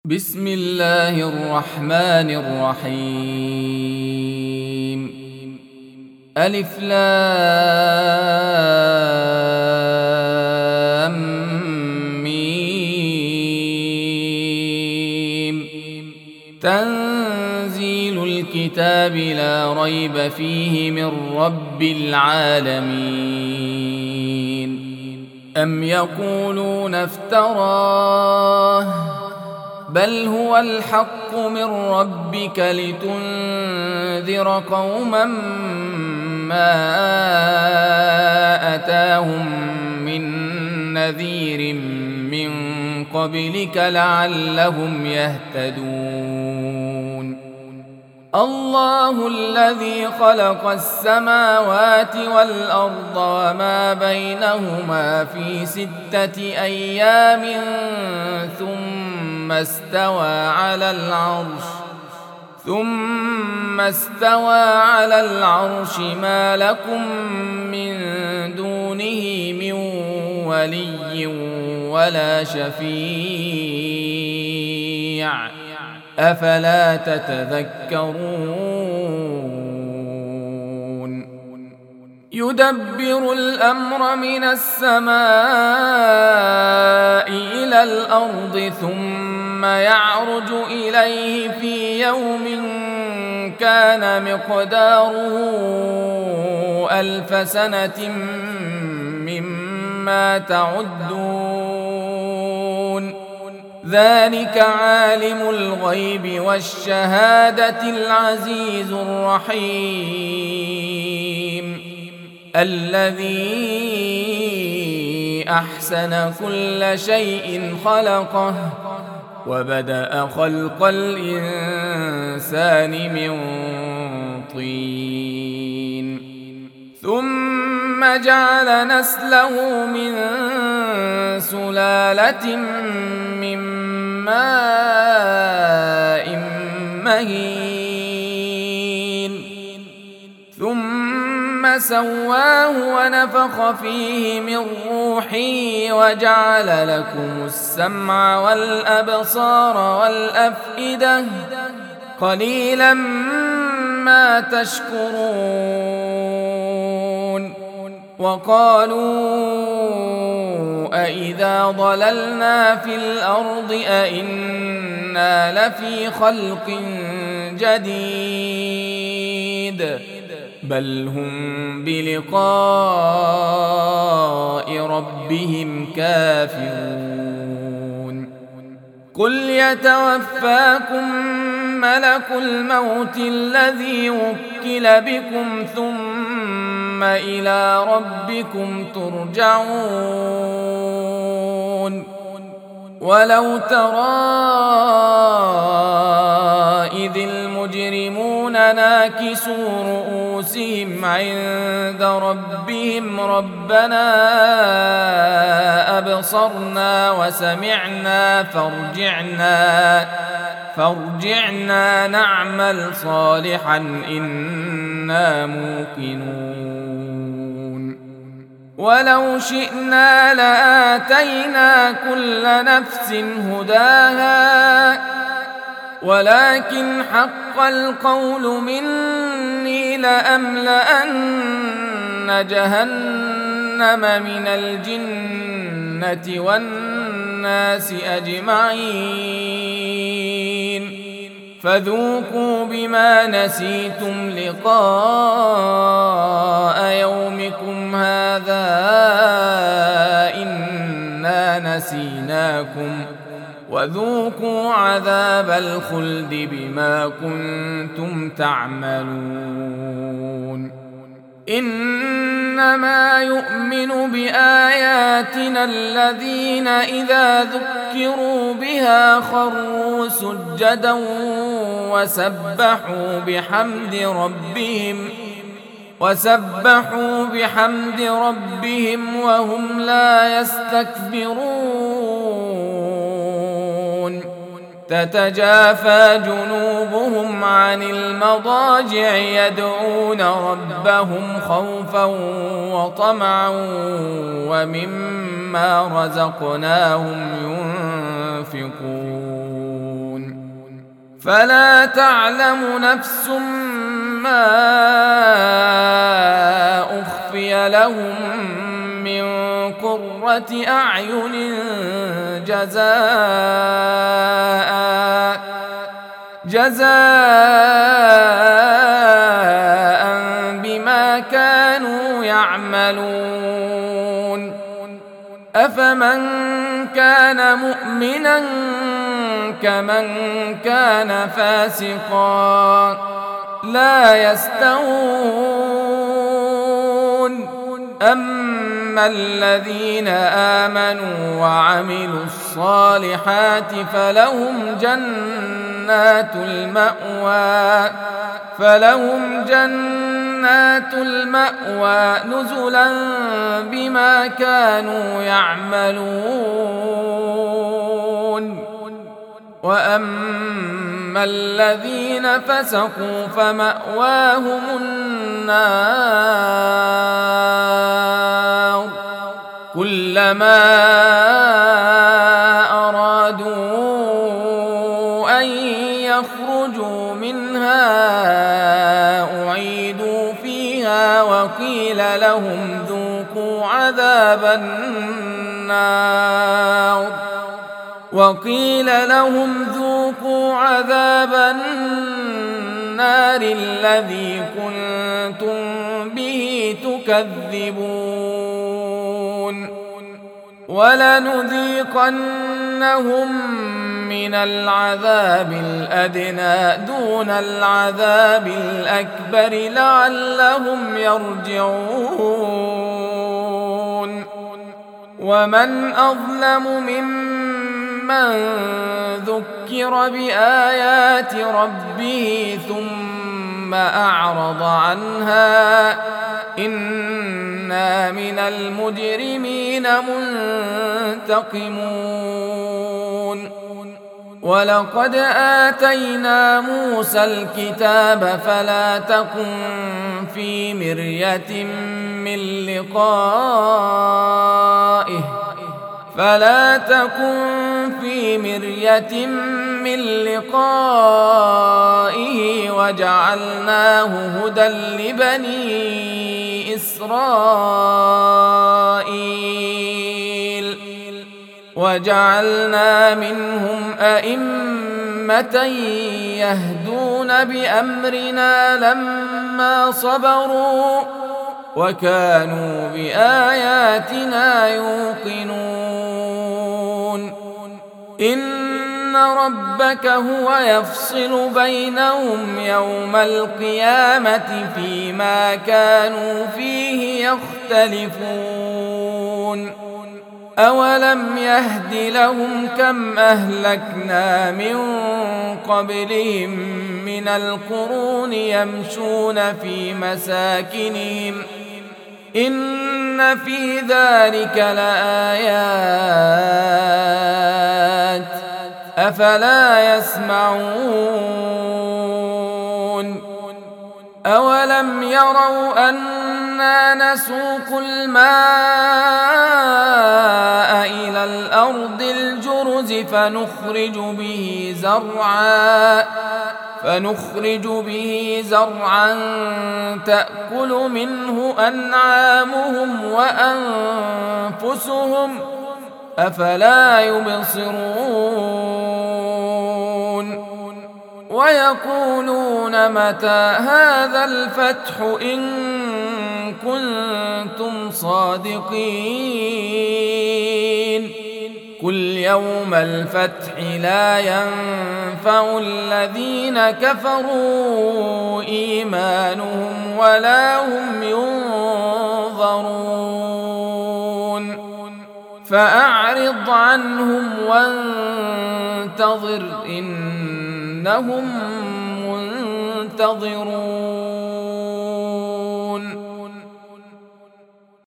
بسم الله الرحمن الرحيم. ألف لام ميم. تنزيل الكتاب لا ريب فيه من رب العالمين. أم يقولون افتراه بل هو الحق من ربك لتنذر قوما ما أتاهم من نذير من قبلك لعلهم يهتدون. الله الذي خلق السماوات والأرض وما بينهما في 6 أيام ثم استوى على العرش ما لكم من دونه من ولي ولا شفيع أفلا تتذكرون. يدبر الأمر من السماء إلى الأرض ثم يعرج إليه في يوم كان مقداره 1000 سنة مما تعدون. ذلك عالم الغيب والشهادة العزيز الرحيم الذي أحسن كل شيء خلقه وبدأ خلق الإنسان من طين ثم جعل نسله من سلالة من ماء مهين ثم سواه ونفخ فيه من روحه وجعل لكم السمع والأبصار والأفئدة قليلا ما تشكرون. وقالوا أإذا ضللنا في الأرض أإنا لفي خلق جديد بل هم بلقاء ربهم كافرون. قل يتوفاكم ملك الموت الذي وكل بكم ثم إلى ربكم ترجعون. ولو ترى إذ المجرمون ناكسوا رؤوسهم عند ربهم ربنا أبصرنا وسمعنا فارجعنا نعمل صالحا إنا موقنون. ولو شئنا لآتينا كل نفس هداها ولكن حق القول مني لأملأن جهنم من الجنة والناس أجمعين فذوقوا بما نسيتم لقاء يومكم هذا إنا نسيناكم وذوقوا عذاب الخلد بما كنتم تعملون. إنما يؤمن بآياتنا الذين إذا ذكروا بها خروا سجدا وسبحوا بحمد ربهم وهم لا يستكبرون. تتجافى جنوبهم عن المضاجع يدعون ربهم خوفا وطمعا ومما رزقناهم ينفقون فلا تعلم نفس ما أخفي لهم من قرة أعين جزاء بما كانوا يعملون. أفمن كان مؤمنا كمن كان فاسقا لا يستوون. أما الذين آمنوا وعملوا الصالحات فلهم جنات المأوى نزلا بما كانوا يعملون. وأما الذين فسقوا فمأواهم النار كلما أرادوا أن يخرجوا منها أعيدوا فيها وقيل لهم ذوقوا عذاب النار الذي كنتم به تكذبون. ولنذيقنهم من العذاب الأدنى دون العذاب الأكبر لعلهم يرجعون. ومن أظلم ممن ذكر بآيات ربه ثم أعرض عنها إنا من المجرمين منتقمون. ولقد آتينا موسى الكتاب فلا تكن في مرية من لقائه وجعلناه هدى لبني إسرائيل وجعلنا منهم أئمة يهدون بأمرنا لما صبروا وكانوا بآياتنا يوقنون. إن ربك هو يفصل بينهم يوم القيامة فيما كانوا فيه يختلفون. أولم يهد لهم كم أهلكنا من قبلهم من القرون يمشون في مساكنهم إن في ذلك لآيات أفلا يسمعون. أولم يروا أنا نسوق الماء إلى الأرض الجرز فنخرج به زرعا تأكل منه أنعامهم وأنفسهم أفلا يبصرون. ويقولون متى هذا الفتح إن كنتم صادقين قل يوم الفتح لا ينفع الذين كفروا إيمانهم ولا هم ينظرون. فأعرض عنهم وانتظر إنهم منتظرون.